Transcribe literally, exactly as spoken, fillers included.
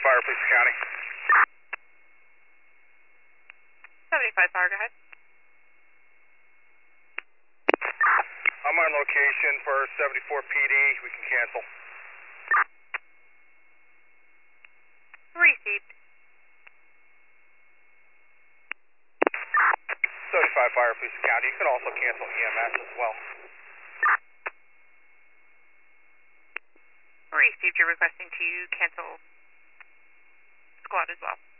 Fire, Police County. seventy-five Fire, go ahead. I'm on location for seventy-four P D. We can cancel. Received. seventy-five Fire, Police County. You can also cancel E M S as well. Received. You're requesting to cancel squad as well.